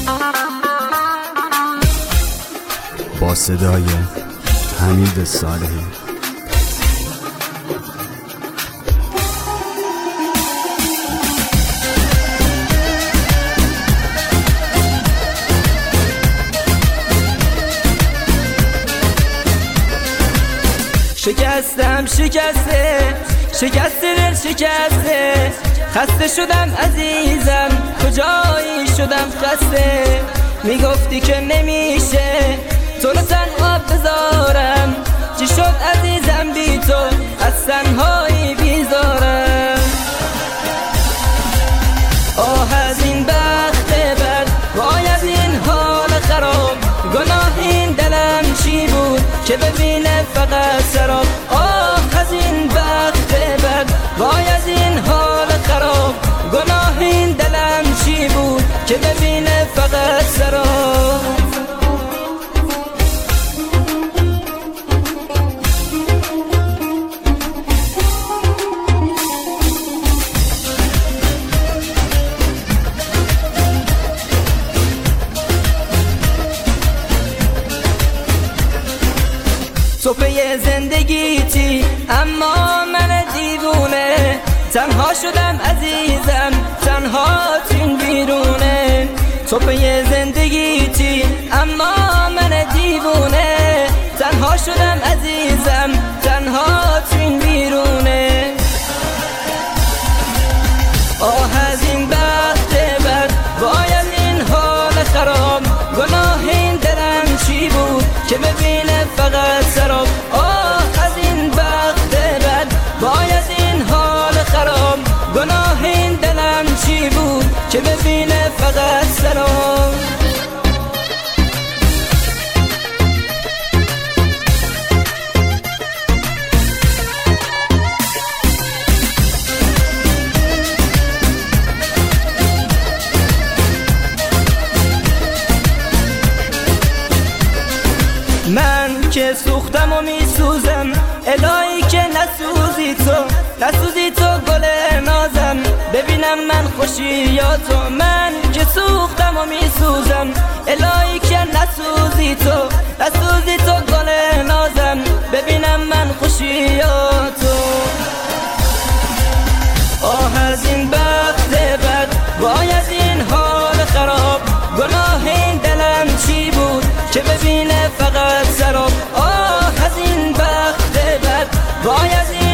با صدای حمید صالحی. شکستم شکسته دل شکسته، خسته شدم عزیزم کجایی شدم خسته. میگفتی که نمیشه تو رو تنها بذارم، چی شد عزیزم بی تو از تنهایی بیزارم. آه از این بخت بد، وای از این حال خراب، گناه این دلم چی بود که ببینه فقط سراب. آه از این بخت بد، وای از این حال خراب، گناه این دلم چی بود که ببینه فقط سراب. تو پی زندگیتی اما من دیوونه، تنها شدم عزیزم تنها تین بیرونه. تو پی زندگیتی اما من دیوونه، تنها شدم عزیزم تنها تین بیرونه. آه از این بخت بد، وای از این حال خراب، گناه این دلم چی بود که ببینه فقط سراب. آه از این بخت بد، وای از این حال خراب، گناه این دلم چی بود که ببینه فقط سراب. من که سوختم و میسوزم، الهی که نسوزی تو گل نازم، ببینم من خوشی یا تو. من که سوختم و میسوزم، الهی که نسوزی تو گل نازم، ببینم من خوشی یا تو. آه از این بخت بد، وای از این حال خراب، گناه این دلم چی بود که ببینه فقط سراب. آه از این بخت بد، وای از این